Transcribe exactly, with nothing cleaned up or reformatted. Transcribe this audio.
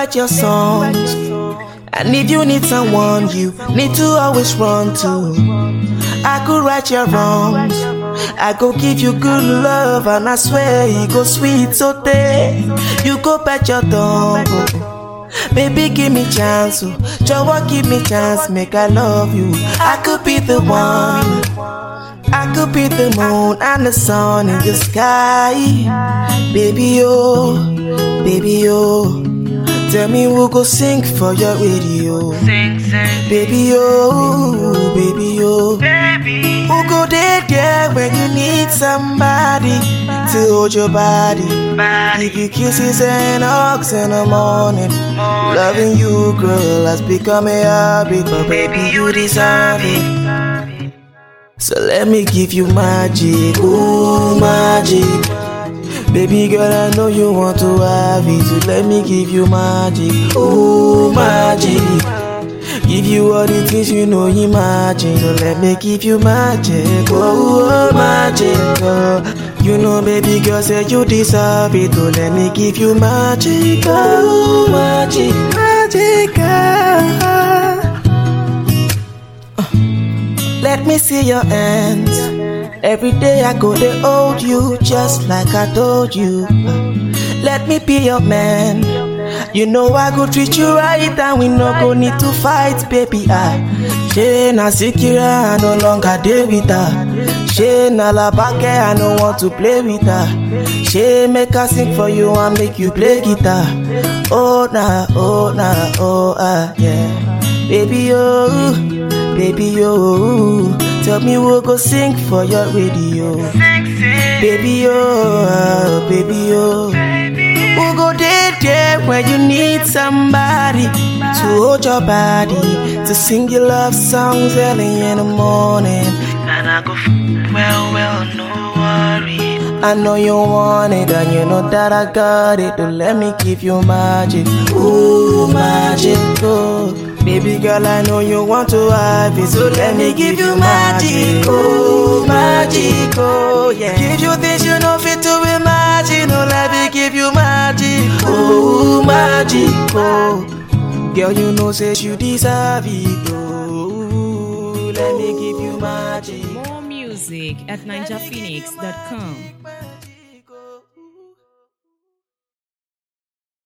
write your songs, and if you need someone you need to always run to, I could right your wrongs. I go give you good love, and I swear it go sweet so day. You go bet your tongue, oh. Baby give me chance, oh. Jọ̀wọ́ give me chance, make I love you. I could be the one, I could be the moon and the sun in the sky. Baby oh, baby oh, tell me who go sing for your radio. Sing, sing. Baby oh, baby oh, Baby. who go there there when you need somebody to hold your body, Body. give you kisses and hugs in the morning. Morning. Loving you, girl, has become a habit, but baby you deserve it. So let me give you magic, ooh magic. Baby girl, I know you want to have it, so let me give you magic, ooh magic. Give you all the things you know you imagine, so let me give you magic, oh, oh magic, oh. You know baby girl, say you deserve it, so let me give you magic, oh magic, magic, oh. Let me see your hands. Every day I go to hold you just like I told you. Let me be your man. You know I go treat you right, and we no go need to fight, baby. I she na Sikira, I no longer dey with her. She na Labake, I no want to play with her. She make her sing for you and make you play guitar. Oh nah, oh nah, oh ah yeah. Baby oh, baby oh, tell me who go sing for your radio. Sing, sing. Baby oh, baby oh, Baby. who go there there when you need somebody to hold your body, to sing your love songs early in the morning. And I go f- well, well, no worry. I know you want it, and you know that I got it. So let me give you magic, ooh magic, oh. Baby girl, I know you want to have it, so let me give you magic, oh magic, oh yeah. Give you things you know fit to imagine, oh let me give you magic, oh magic, oh. Girl, you know say you deserve it, oh. Let me give you magic. More music at ninja phoenix dot com.